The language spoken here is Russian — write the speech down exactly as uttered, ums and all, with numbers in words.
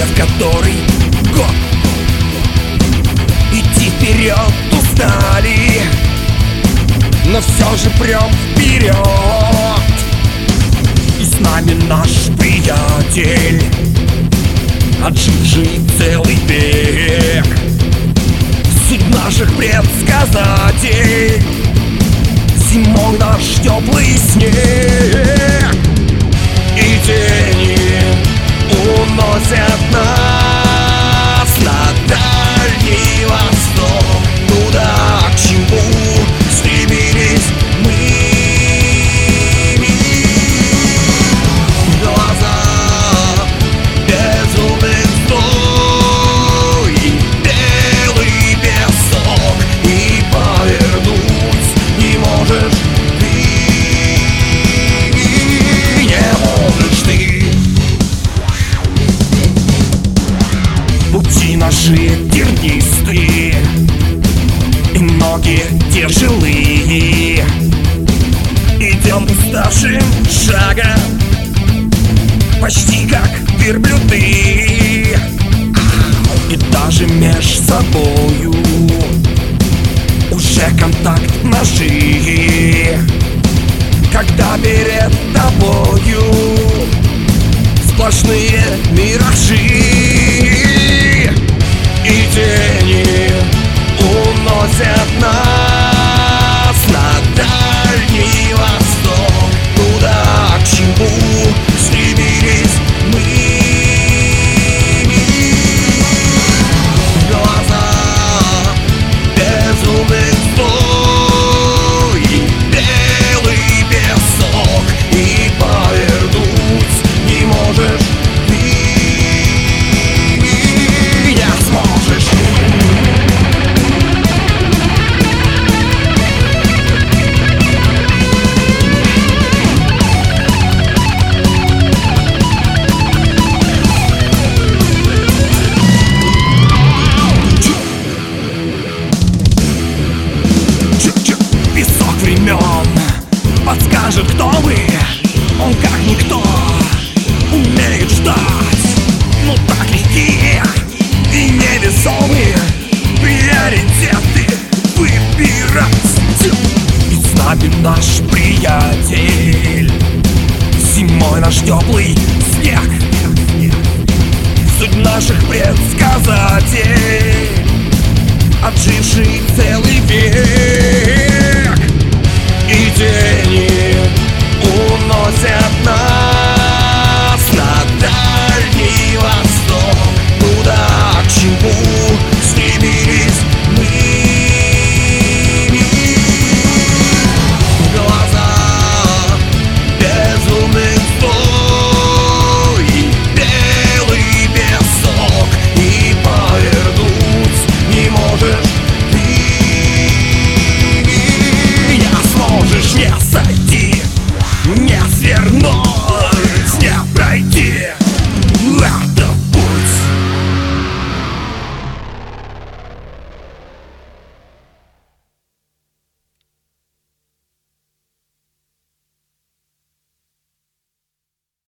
в который год идти вперед устали, но все же прям вперед. И с нами наш приятель, отживший целый век, суть наших предсказателей. Зимой наш теплый снег и тени уносят нас на дальний восток, туда, к чему стремились мы. Глаза безумных сной и белый песок, и повернуть не можешь ты, не можешь ты. Пути наши тернистые и ноги тяжелые, идем уставшим шагом, почти как верблюды. И даже меж собою уже контакт ножи, когда перед тобою сплошные миражи и тени уносят нас на дальний восток, туда, к чему стремились мы. Глаза безумных сной и белый песок, и повернуть не можешь ты, не сможешь. Песок времен подскажет, кто мы. Он как никто умеет ждать, но так легкие и невесомые приоритеты выбирать. И с нами наш приятель, зимой наш теплый снег, суть наших предсказателей, отживший целый век. И тени уносят нас на дальний восток,